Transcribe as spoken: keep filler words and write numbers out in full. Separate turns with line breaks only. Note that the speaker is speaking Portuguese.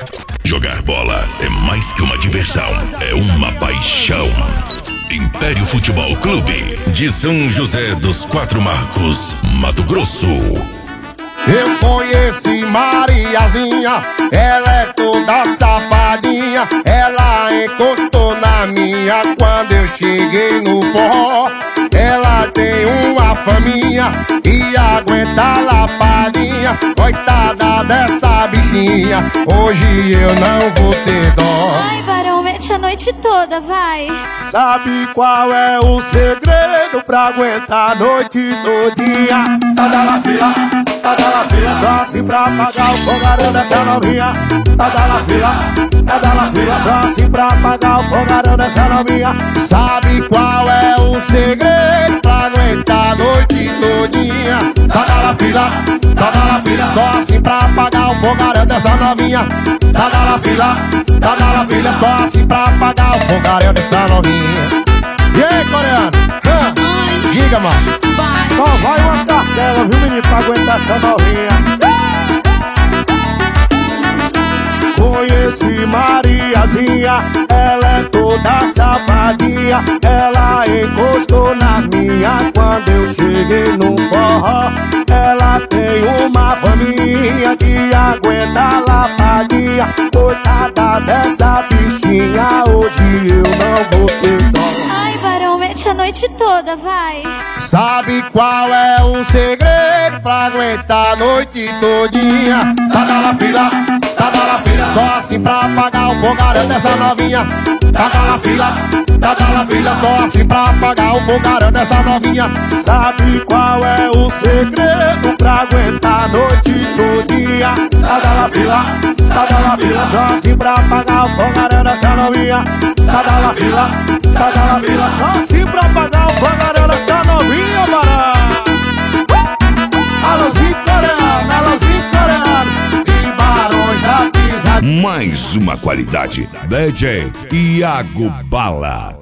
Jogar bola é mais que uma diversão, é uma paixão. Império Futebol Clube, de São José dos Quatro Marcos, Mato Grosso.
Eu conheci Mariazinha, ela é toda safadinha. Ela encostou na minha quando eu cheguei no forró. Ela tem uma faminha e aguenta a lapadinha. Coitada dessa bichinha, hoje eu não vou ter dó.
Ai, varão, mete a noite toda, vai.
Sabe qual é o segredo pra aguentar a noite todinha? Tá da la fila, tá da la fila, só assim pra apagar o fogaréu dessa novinha. Tá da la fila, tá da la fila, só assim pra apagar o fogaréu dessa novinha. Sabe qual é o segredo pra aguentar a noite todinha? Tá da la fila, tá da la fila, só assim pra apagar o fogaréu dessa novinha. Tá da la fila, tá da la fila, só assim pra apagar o fogaréu dessa novinha. E aí, coreano? Hã? Diga, mano.
Vai.
Só vai uma cartela, viu, menino, pra aguentar essa novinha. Conheci Mariazinha, ela é toda safadinha. Ela encostou na minha quando eu cheguei no forró. Ela tem uma faminha que aguenta a lapadinha. Coitada dessa bichinha, hoje eu não vou ter dó.
Ai, varão, mete a noite toda, vai.
Sabe qual é o segredo pra aguentar a noite todinha? Tá da la fila, tá da la fila, só assim pra apagar o fogaréu dessa novinha. Tá da la fila, tá da la fila, só assim pra apagar o fogaréu dessa novinha. Sabe qual é o segredo pra aguentar a noite todinha? Tá da la fila, tá da la fila, só assim pra apagar o fogaréu dessa novinha. Tá da la fila, tá da la fila, só assim pra apagar o fogaréu dessa novinha, bará. Alôzinho coreano, alôzinho coreano e Barões da Pisa.
Mais uma qualidade, D J Iago Bala.